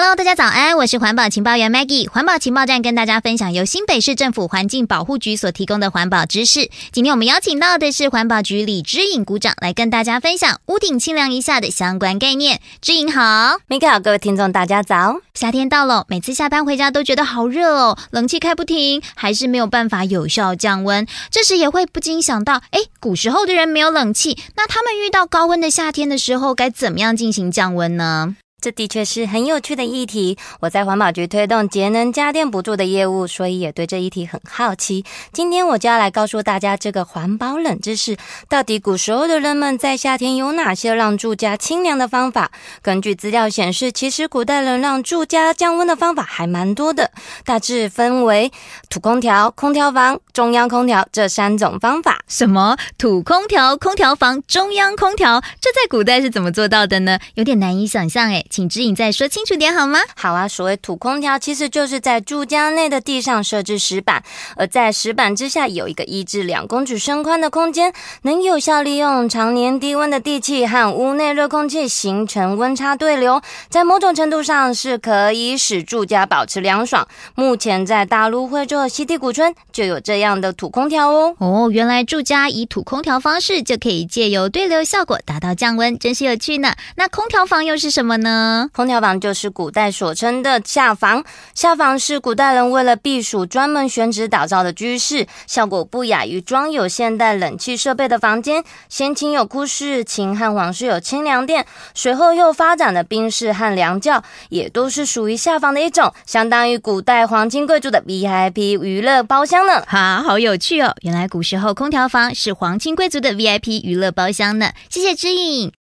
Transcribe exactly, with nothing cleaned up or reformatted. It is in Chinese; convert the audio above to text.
Hello， 大家早安，我是环保情报员 Maggie。环保情报站跟大家分享由新北市政府环境保护局所提供的环保知识。今天我们邀请到的是环保局李之颖股长来跟大家分享屋顶清凉一下的相关概念。之颖好。 Maggie 好，各位听众大家早。 夏天到了，每次下班回家都觉得好热哦，冷气开不停，还是没有办法有效降温。这时也会不禁想到，诶，古时候的人没有冷气，那他们遇到高温的夏天的时候该怎么样进行降温呢？ 这的确是很有趣的议题。我在环保局推动节能家电补助的业务，所以也对这议题很好奇。今天我就要来告诉大家这个环保冷知识，到底古时候的人们在夏天有哪些让住家清凉的方法？根据资料显示，其实古代人让住家降温的方法还蛮多的，大致分为土空调、空调房、中央空调这三种方法。 什么？土空调、空调房、中央空调？这在古代是怎么做到的呢？有点难以想象诶，请之颖再说清楚点好吗？ 好啊，所谓土空调其实就是在住家内的地上设置石板，而在石板之下有一个一至两公尺深宽的空间，能有效利用常年低温的地气和屋内热空气形成温差对流，在某种程度上是可以使住家保持凉爽。目前在大陆惠州西堤古村就有这样的土空调哦。 哦，原来住家以土空调方式就可以借由对流效果达到降温，真是有趣呢。那空调房又是什么呢？ 空调房就是古代所称的夏房，夏房是古代人为了避暑专门选址打造的居室，效果不亚于装有现代冷气设备的房间。先秦有哭室，秦和皇室有清凉殿，随后又发展的宾室和凉窖，也都是属于夏房的一种，相当于古代皇亲贵族的 V I P 娱乐包厢呢。 哈，好有趣哦！原来古时候空调房是皇亲贵族的 V I P 娱乐包厢呢。谢谢之颖。